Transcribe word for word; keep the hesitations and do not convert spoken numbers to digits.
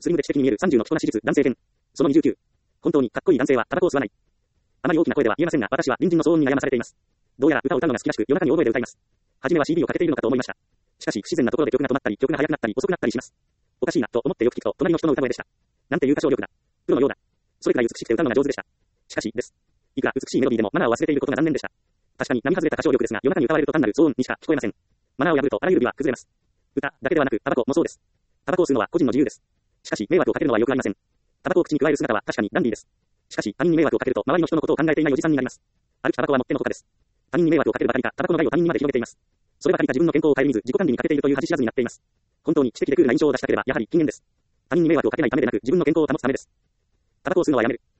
スリムで知的に見えるさんじゅうの着こなし術、男性編。そのにじゅうきゅう。本当にかっこいい男性はタバコを吸わない。あまり大きな声では言えませんが、私は隣人の騒音に悩まされています。どうやら歌を歌うのが好きらしく、夜中に大声で歌います。はじめは シーディー をかけているのかと思いました。しかし、不自然なところで曲が止まったり、曲が速くなったり、遅くなったりします。おかしいな、と思ってよく聞くと、隣の人の歌声でした。なんていう歌唱力だ。プロのようだ。それくらい美しくて歌うのが上手でした。しかし、です。いくら美しいメロディーでもマナーを忘れていることが残念でした。確かに並外れた歌唱力ですが、夜中に歌われると単なる騒音にしか聞こえません。マナーを破るとあらゆる美は崩れます。歌だけではなく、タバコもそうです。タバコを吸うのは個人の自由です。しかし、迷惑をかけるのはよくありません。タバコを口に加える姿は確かにダンディーです。しかし、他人に迷惑をかけると、周りの人のことを考えていないおじさんになります。歩きタバコはもってのほかです。他人に迷惑をかけるばかりか、タバコの害を他人にまで広げています。そればかりか自分の健康を顧みず、自己管理に欠けているという恥知らずになっています。本当に知的でクールな印象を出したければ、やはり禁煙です。他人に迷惑をかけないためでなく、自分の健康を保つためです。タバコを吸うのはやめる。